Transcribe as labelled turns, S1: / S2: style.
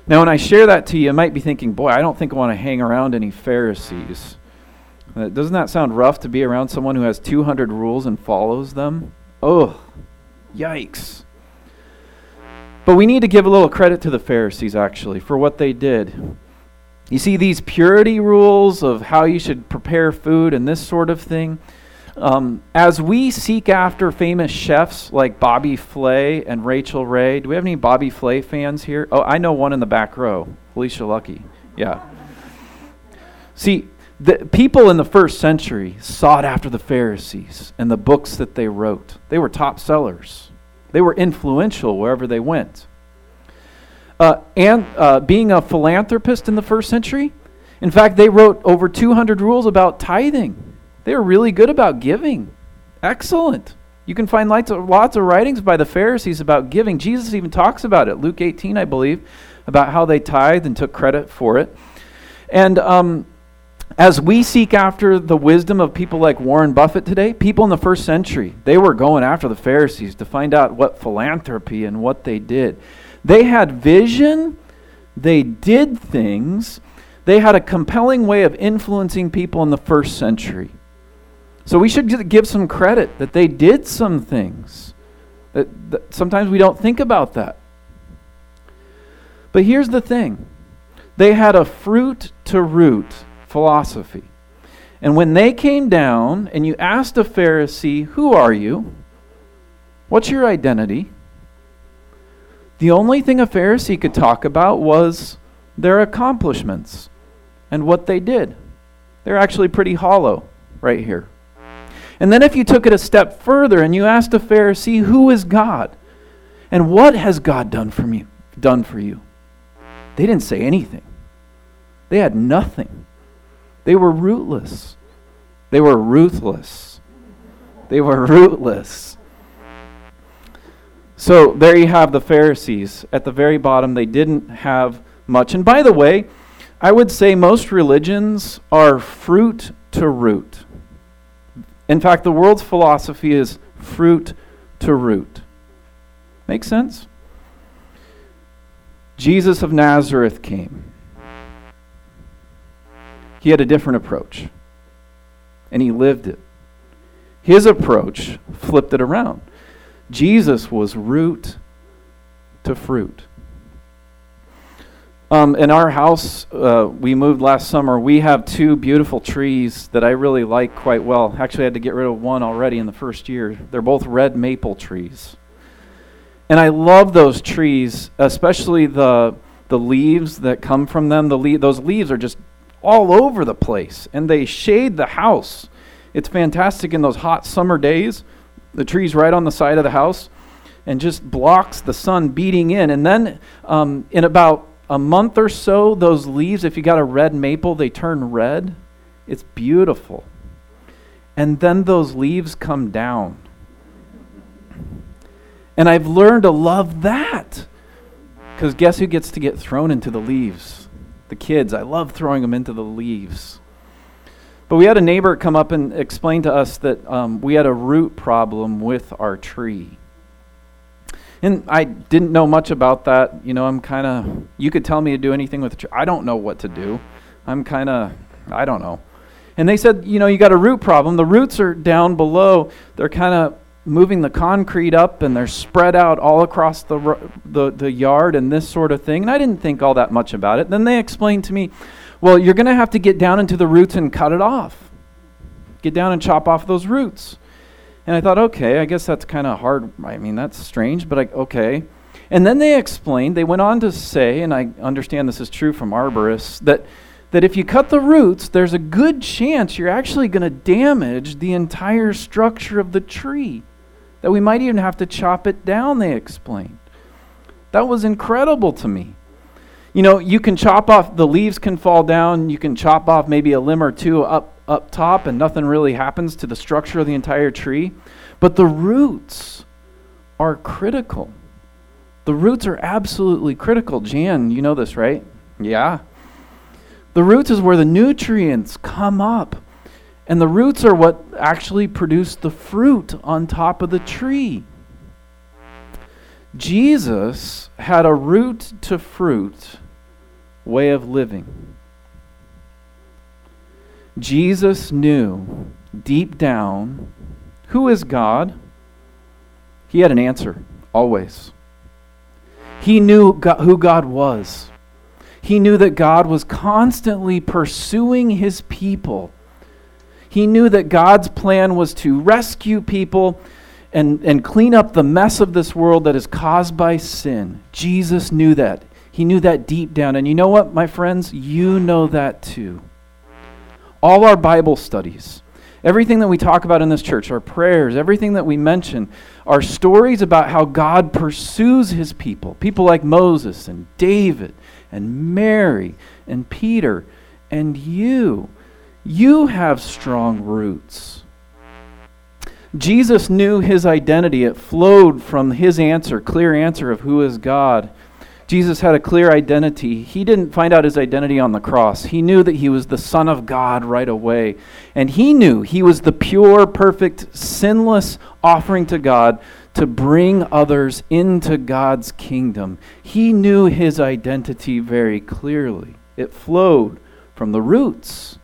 S1: Now, when I share that to you, you might be thinking, boy, I don't think I want to hang around any Pharisees. Doesn't that sound rough to be around someone who has 200 rules and follows them? Oh, yikes. But we need to give a little credit to the Pharisees, actually, for what they did. You see, these purity rules of how you should prepare food and this sort of thing, as we seek after famous chefs like Bobby Flay and Rachel Ray. Do we have any Bobby Flay fans here? Oh, I know one in the back row. Felicia Lucky. Yeah. See, the people in the first century sought after the Pharisees and the books that they wrote. They were top sellers. They were influential wherever they went. And being a philanthropist in the first century, in fact, they wrote over 200 rules about tithing. They were really good about giving. Excellent. You can find lots of writings by the Pharisees about giving. Jesus even talks about it. Luke 18, I believe, about how they tithed and took credit for it. And as we seek after the wisdom of people like Warren Buffett today, people in the first century, they were going after the Pharisees to find out what philanthropy and what they did. They had vision. They did things. They had a compelling way of influencing people in the first century. So we should give some credit that they did some things. That sometimes we don't think about that. But here's the thing. They had a fruit to root philosophy. And when they came down and you asked a Pharisee, who are you? What's your identity? The only thing a Pharisee could talk about was their accomplishments and what they did. They're actually pretty hollow right here. And then if you took it a step further and you asked a Pharisee, who is God? And what has God done for you? They didn't say anything. They had nothing. They were rootless. They were ruthless. They were rootless. So there you have the Pharisees. At the very bottom, they didn't have much. And by the way, I would say most religions are fruit to root. In fact, the world's philosophy is fruit to root. Make sense? Jesus of Nazareth came. He had a different approach, and he lived it. His approach flipped it around. Jesus was root to fruit. In our house, we moved last summer. We have 2 beautiful trees that I really like quite well. Actually, I had to get rid of one already in the first year. They're both red maple trees. And I love those trees, especially the leaves that come from them. Those leaves are just all over the place, and they shade the house. It's fantastic in those hot summer days. The tree's right on the side of the house and just blocks the sun beating in. And then in about a month or so, those leaves, if you got a red maple, they turn red. It's beautiful. And then those leaves come down. And I've learned to love that. Because guess who gets to get thrown into the leaves? The kids. I love throwing them into the leaves. But we had a neighbor come up and explain to us that we had a root problem with our tree. And I didn't know much about that. You could tell me to do anything with a tree. I don't know what to do. I don't know. And they said, you got a root problem. The roots are down below. They're kind of moving the concrete up, and they're spread out all across the yard and this sort of thing. And I didn't think all that much about it. Then they explained to me, well, you're going to have to get down into the roots and cut it off. Get down and chop off those roots. And I thought, okay, I guess that's kind of hard. I mean, that's strange, but okay. And then they went on to say, and I understand this is true from arborists, that if you cut the roots, there's a good chance you're actually going to damage the entire structure of the tree. That we might even have to chop it down, they explained. That was incredible to me. You can chop off, the leaves can fall down, you can chop off maybe a limb or two up top, and nothing really happens to the structure of the entire tree. But the roots are critical. The roots are absolutely critical. Jan, you know this, right? Yeah. The roots is where the nutrients come up. And the roots are what actually produce the fruit on top of the tree. Jesus had a root to fruit way of living. Jesus knew deep down, who is God? He had an answer, always. He knew who God was. He knew that God was constantly pursuing his people. He knew that God's plan was to rescue people and clean up the mess of this world that is caused by sin. Jesus knew that. He knew that deep down. And you know what, my friends? You know that too. All our Bible studies, everything that we talk about in this church, our prayers, everything that we mention, are stories about how God pursues his people. People like Moses and David and Mary and Peter and you. You have strong roots. Jesus knew his identity. It flowed from his answer, clear answer of who is God. Jesus had a clear identity. He didn't find out his identity on the cross. He knew that he was the Son of God right away. And he knew he was the pure, perfect, sinless offering to God to bring others into God's kingdom. He knew his identity very clearly. It flowed from the roots.